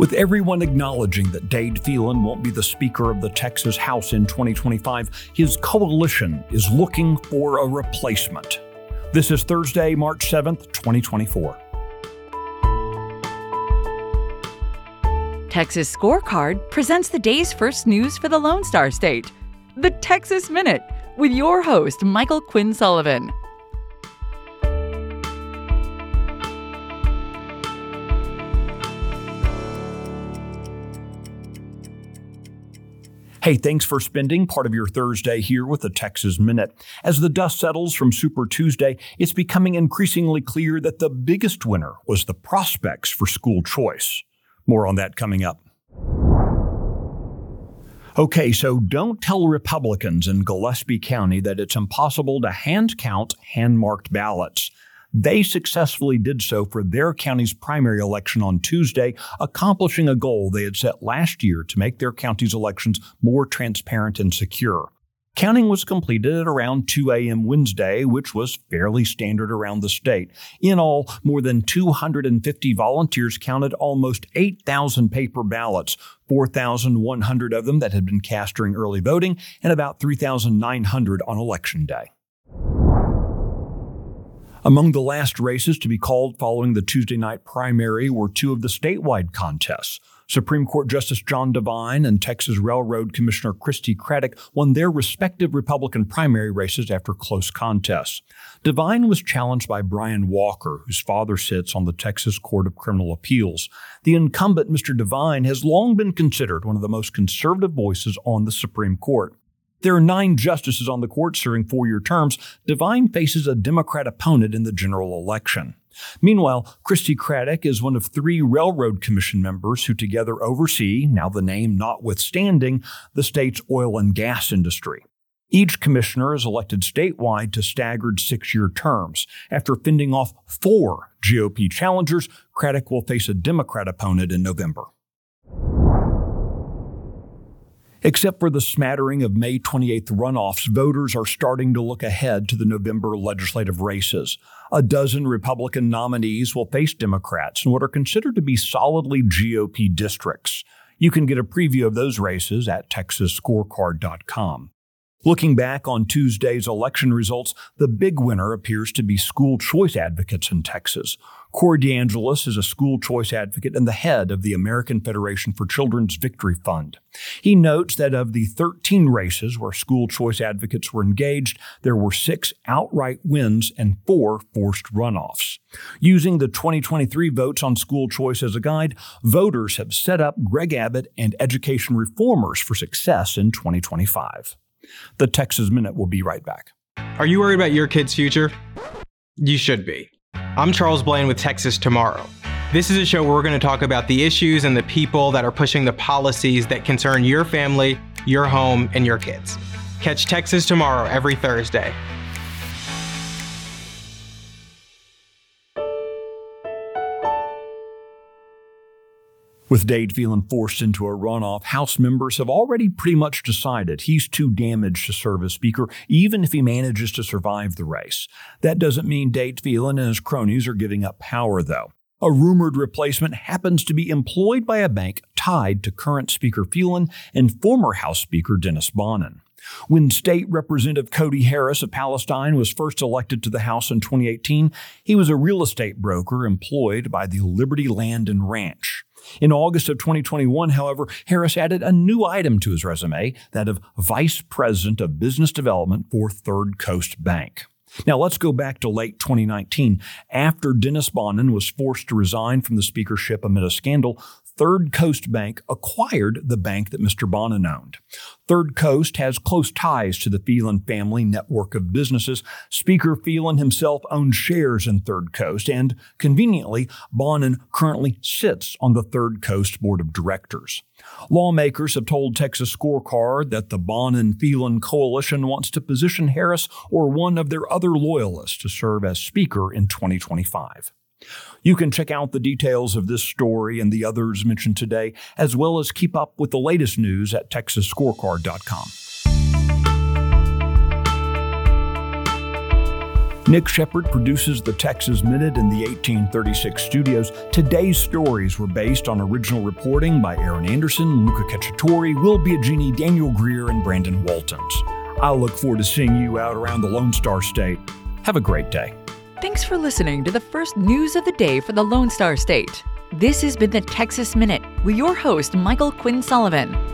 With everyone acknowledging that Dade Phelan won't be the Speaker of the Texas House in 2025, his coalition is looking for a replacement. This is Thursday, March 7th, 2024. Texas Scorecard presents the day's first news for the Lone Star State, the Texas Minute, with your host, Michael Quinn Sullivan. Hey, thanks for spending part of your Thursday here with the Texas Minute. As the dust settles from Super Tuesday, it's becoming increasingly clear that the biggest winner was the prospects for school choice. More on that coming up. Okay, so don't tell Republicans in Gillespie County that it's impossible to hand count hand-marked ballots. They successfully did so for their county's primary election on Tuesday, accomplishing a goal they had set last year to make their county's elections more transparent and secure. Counting was completed at around 2 a.m. Wednesday, which was fairly standard around the state. In all, more than 250 volunteers counted almost 8,000 paper ballots, 4,100 of them that had been cast during early voting, and about 3,900 on Election Day. Among the last races to be called following the Tuesday night primary were two of the statewide contests. Supreme Court Justice John Devine and Texas Railroad Commissioner Christy Craddick won their respective Republican primary races after close contests. Devine was challenged by Brian Walker, whose father sits on the Texas Court of Criminal Appeals. The incumbent, Mr. Devine, has long been considered one of the most conservative voices on the Supreme Court. There are 9 justices on the court serving 4-year terms. Devine faces a Democrat opponent in the general election. Meanwhile, Christy Craddick is one of 3 Railroad Commission members who together oversee, now the name notwithstanding, the state's oil and gas industry. Each commissioner is elected statewide to staggered 6-year terms. After fending off 4 GOP challengers, Craddick will face a Democrat opponent in November. Except for the smattering of May 28th runoffs, voters are starting to look ahead to the November legislative races. A dozen Republican nominees will face Democrats in what are considered to be solidly GOP districts. You can get a preview of those races at TexasScorecard.com. Looking back on Tuesday's election results, the big winner appears to be school choice advocates in Texas. Corey DeAngelis is a school choice advocate and the head of the American Federation for Children's Victory Fund. He notes that of the 13 races where school choice advocates were engaged, there were 6 outright wins and 4 forced runoffs. Using the 2023 votes on school choice as a guide, voters have set up Greg Abbott and education reformers for success in 2025. The Texas Minute will be right back. Are you worried about your kid's future? You should be. I'm Charles Blaine with Texas Tomorrow. This is a show where we're going to talk about the issues and the people that are pushing the policies that concern your family, your home, and your kids. Catch Texas Tomorrow every Thursday. With Dade Phelan forced into a runoff, House members have already pretty much decided he's too damaged to serve as Speaker, even if he manages to survive the race. That doesn't mean Dade Phelan and his cronies are giving up power, though. A rumored replacement happens to be employed by a bank tied to current Speaker Phelan and former House Speaker Dennis Bonnen. When State Representative Cody Harris of Palestine was first elected to the House in 2018, he was a real estate broker employed by the Liberty Land and Ranch. In August of 2021, however, Harris added a new item to his resume, that of Vice President of Business Development for Third Coast Bank. Now, let's go back to late 2019. After Dennis Bonnen was forced to resign from the speakership amid a scandal, Third Coast Bank acquired the bank that Mr. Bonnen owned. Third Coast has close ties to the Phelan family network of businesses. Speaker Phelan himself owns shares in Third Coast, and conveniently, Bonnen currently sits on the Third Coast Board of Directors. Lawmakers have told Texas Scorecard that the Bonnen-Phelan coalition wants to position Harris or one of their other loyalists to serve as Speaker in 2025. You can check out the details of this story and the others mentioned today, as well as keep up with the latest news at TexasScorecard.com. Nick Shepard produces the Texas Minute in the 1836 studios. Today's stories were based on original reporting by Aaron Anderson, Luca Cacciatore, Will Biagini, Daniel Greer, and Brandon Waltons. I look forward to seeing you out around the Lone Star State. Have a great day. Thanks for listening to the first news of the day for the Lone Star State. This has been the Texas Minute with your host, Michael Quinn Sullivan.